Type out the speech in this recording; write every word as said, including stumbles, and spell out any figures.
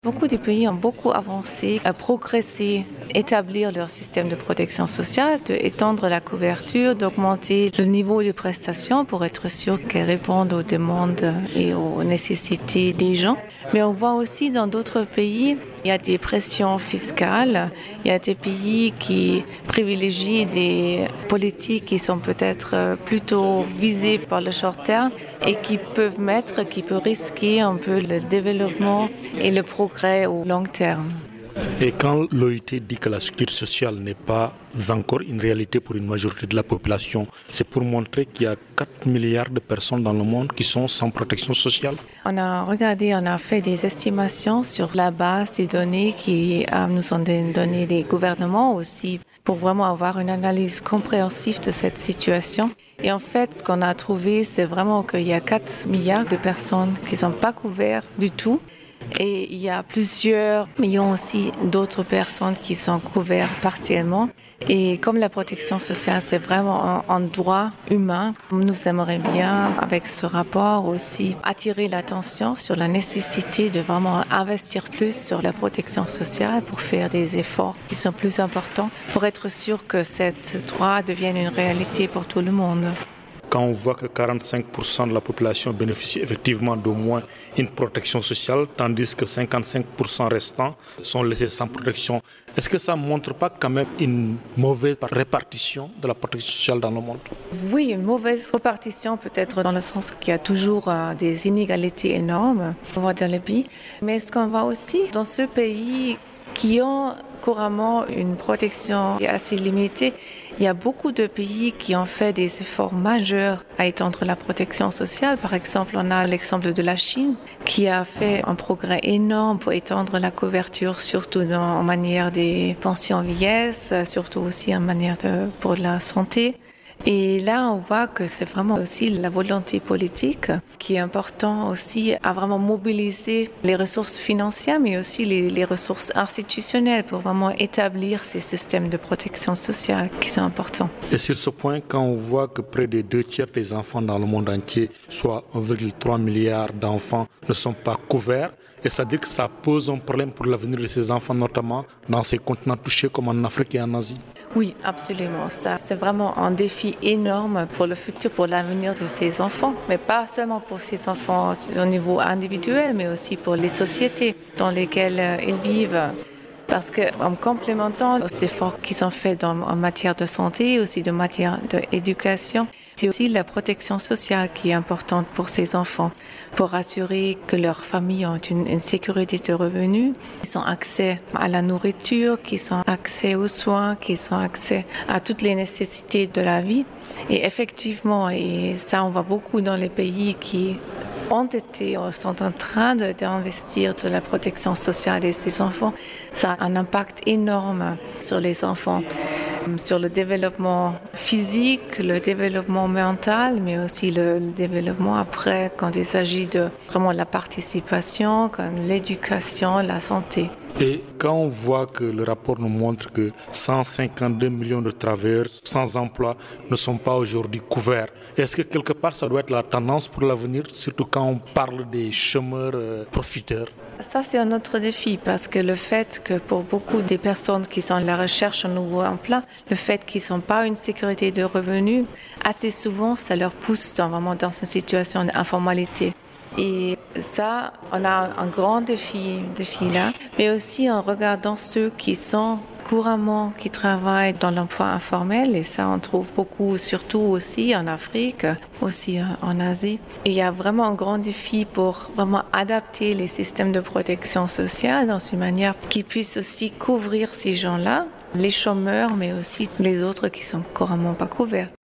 Beaucoup de pays ont beaucoup avancé, euh, progressé, établir leur système de protection sociale, d'étendre la couverture, d'augmenter le niveau de prestations pour être sûr qu'elles répondent aux demandes et aux nécessités des gens. Mais on voit aussi dans d'autres pays, il y a des pressions fiscales, il y a des pays qui privilégient des politiques qui sont peut-être plutôt visées par le short terme et qui peuvent mettre, qui peuvent risquer un peu le développement et le progrès au long terme. Et quand l'O I T dit que la sécurité sociale n'est pas encore une réalité pour une majorité de la population, c'est pour montrer qu'il y a quatre milliards de personnes dans le monde qui sont sans protection sociale. On a regardé, on a fait des estimations sur la base des données qui euh, nous ont donné des gouvernements aussi pour vraiment avoir une analyse compréhensive de cette situation. Et en fait, ce qu'on a trouvé, c'est vraiment qu'il y a quatre milliards de personnes qui ne sont pas couvertes du tout. Et il y a plusieurs millions aussi d'autres personnes qui sont couvertes partiellement. Et comme la protection sociale, c'est vraiment un, un droit humain, nous aimerions bien, avec ce rapport aussi, attirer l'attention sur la nécessité de vraiment investir plus sur la protection sociale pour faire des efforts qui sont plus importants, pour être sûr que ce droit devienne une réalité pour tout le monde. Quand on voit que quarante-cinq pour cent de la population bénéficie effectivement d'au moins une protection sociale, tandis que cinquante-cinq pour cent restants sont laissés sans protection, est-ce que ça ne montre pas quand même une mauvaise répartition de la protection sociale dans le monde? Oui, une mauvaise répartition peut-être dans le sens qu'il y a toujours euh, des inégalités énormes dans les pays. Mais ce qu'on voit aussi dans ce pays qui ont couramment une protection assez limitée, il y a beaucoup de pays qui ont fait des efforts majeurs à étendre la protection sociale. Par exemple, on a l'exemple de la Chine qui a fait un progrès énorme pour étendre la couverture, surtout dans, en manière des pensions vieillesse, surtout aussi en manière de, pour la santé. Et là, on voit que c'est vraiment aussi la volonté politique qui est important aussi à vraiment mobiliser les ressources financières, mais aussi les, les ressources institutionnelles pour vraiment établir ces systèmes de protection sociale qui sont importants. Et sur ce point, quand on voit que près de deux tiers des enfants dans le monde entier, soit un virgule trois milliard d'enfants, ne sont pas couverts, et ça veut dire que ça pose un problème pour l'avenir de ces enfants, notamment dans ces continents touchés comme en Afrique et en Asie. Oui, absolument. Ça, c'est vraiment un défi énorme pour le futur, pour l'avenir de ces enfants, mais pas seulement pour ces enfants au niveau individuel, mais aussi pour les sociétés dans lesquelles ils vivent. Parce qu'en complémentant les efforts qui sont faits dans, en matière de santé, aussi de matière d'éducation, c'est aussi la protection sociale qui est importante pour ces enfants, pour assurer que leurs familles ont une, une sécurité de revenus, qu'ils ont accès à la nourriture, qu'ils ont accès aux soins, qu'ils ont accès à toutes les nécessités de la vie. Et effectivement, et ça on voit beaucoup dans les pays qui ont été, sont en train de, d'investir sur la protection sociale de ces enfants. Ça a un impact énorme sur les enfants, sur le développement physique, le développement mental, mais aussi le, le développement après quand il s'agit de vraiment la participation, quand l'éducation, la santé. Et quand on voit que le rapport nous montre que cent cinquante-deux millions de travailleurs sans emploi ne sont pas aujourd'hui couverts, est-ce que quelque part ça doit être la tendance pour l'avenir, surtout quand on parle des chômeurs euh, profiteurs? Ça, c'est un autre défi parce que le fait que pour beaucoup des personnes qui sont à la recherche d'un nouveau emploi, le fait qu'ils ne sont pas une sécurité de revenus, assez souvent, ça leur pousse dans, vraiment dans une situation d'informalité. Et ça, on a un grand défi, défi là, mais aussi en regardant ceux qui sont couramment, qui travaillent dans l'emploi informel, et ça on trouve beaucoup, surtout aussi en Afrique, aussi en Asie. Et il y a vraiment un grand défi pour vraiment adapter les systèmes de protection sociale dans une manière qui puisse aussi couvrir ces gens-là, les chômeurs, mais aussi les autres qui sont couramment pas couverts.